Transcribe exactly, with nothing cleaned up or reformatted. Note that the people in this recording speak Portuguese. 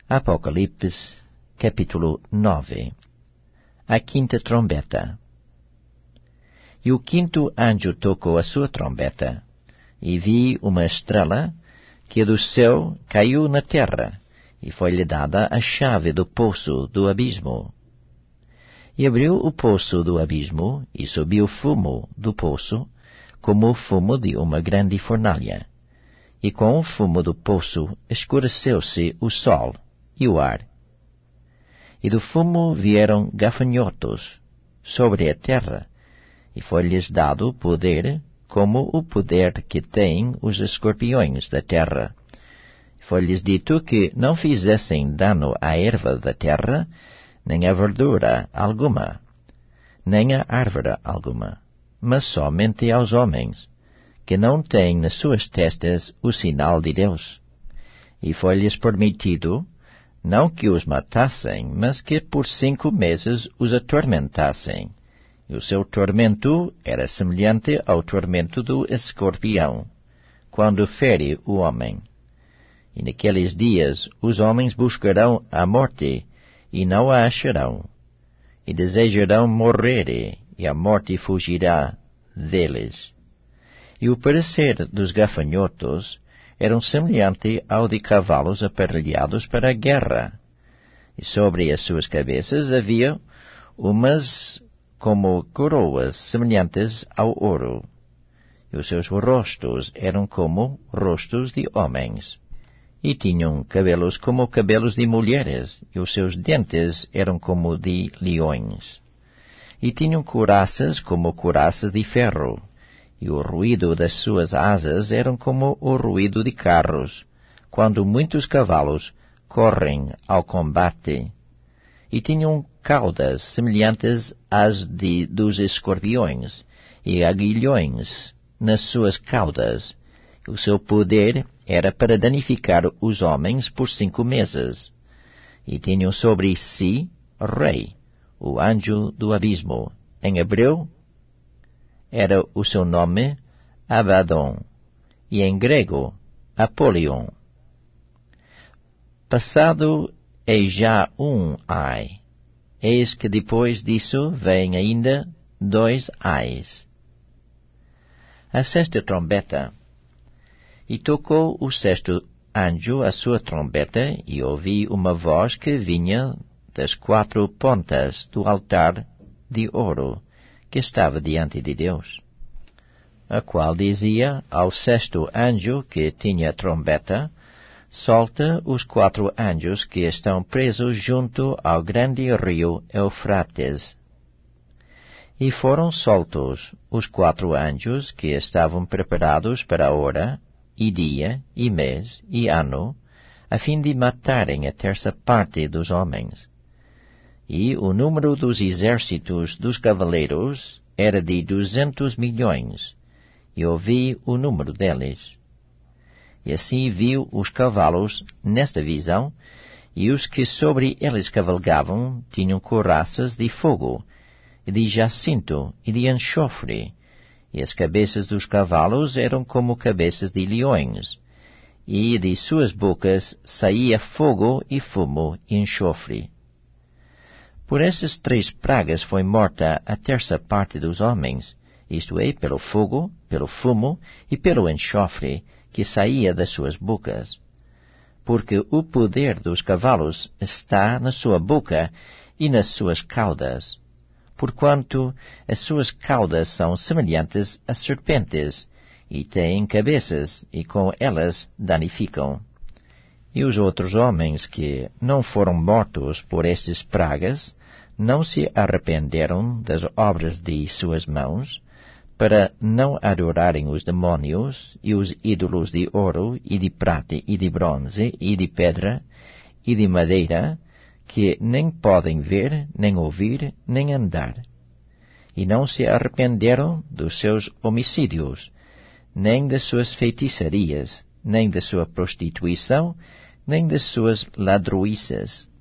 Apocalipse, capítulo nove. A quinta trombeta. E o quinto anjo tocou a sua trombeta, e vi uma estrela que do céu caiu na terra, e foi-lhe dada a chave do poço do abismo. E abriu o poço do abismo, e subiu fumo do poço, como o fumo de uma grande fornalha. E com o fumo do poço escureceu-se o sol e o ar. E do fumo vieram gafanhotos sobre a terra, e foi-lhes dado poder, como o poder que têm os escorpiões da terra. Foi-lhes dito que não fizessem dano à erva da terra, nem à verdura alguma, nem à árvore alguma, mas somente aos homens, que não têm nas suas testas o sinal de Deus. E foi-lhes permitido, não que os matassem, mas que por cinco meses os atormentassem. E o seu tormento era semelhante ao tormento do escorpião, quando fere o homem. E naqueles dias os homens buscarão a morte, e não a acharão. E desejarão morrer, e a morte fugirá deles. E o parecer dos gafanhotos era semelhante ao de cavalos aparelhados para a guerra. E sobre as suas cabeças havia umas como coroas semelhantes ao ouro. E os seus rostos eram como rostos de homens. E tinham cabelos como cabelos de mulheres, e os seus dentes eram como de leões. E tinham couraças como couraças de ferro, e o ruído das suas asas eram como o ruído de carros, quando muitos cavalos correm ao combate. E tinham caudas semelhantes às de, dos escorpiões, e aguilhões nas suas caudas. O seu poder era para danificar os homens por cinco meses. E tinham sobre si rei, o anjo do abismo. Em hebreu era o seu nome Abaddon, e em grego Apolion. Passado é já um ai. Eis que depois disso vem ainda dois ais. A sexta trombeta. E tocou o sexto anjo a sua trombeta, e ouvi uma voz que vinha das quatro pontas do altar de ouro que estava diante de Deus, a qual dizia ao sexto anjo que tinha a trombeta: solta os quatro anjos que estão presos junto ao grande rio Eufrates. E foram soltos os quatro anjos que estavam preparados para a hora, e dia, e mês, e ano, a fim de matarem a terça parte dos homens. E o número dos exércitos dos cavaleiros era de duzentos milhões, e ouvi o número deles. E assim viu os cavalos nesta visão, e os que sobre eles cavalgavam tinham couraças de fogo, e de jacinto, e de enxofre, e as cabeças dos cavalos eram como cabeças de leões, e de suas bocas saía fogo e fumo e enxofre. Por essas três pragas foi morta a terça parte dos homens, isto é, pelo fogo, pelo fumo e pelo enxofre que saía das suas bocas. Porque o poder dos cavalos está na sua boca e nas suas caudas, porquanto as suas caudas são semelhantes a serpentes, e têm cabeças, e com elas danificam. E os outros homens que não foram mortos por estas pragas, não se arrependeram das obras de suas mãos, para não adorarem os demónios e os ídolos de ouro, e de prata, e de bronze, e de pedra, e de madeira, que nem podem ver, nem ouvir, nem andar. E não se arrependeram dos seus homicídios, nem das suas feitiçarias, nem da sua prostituição, nem das suas ladroiças.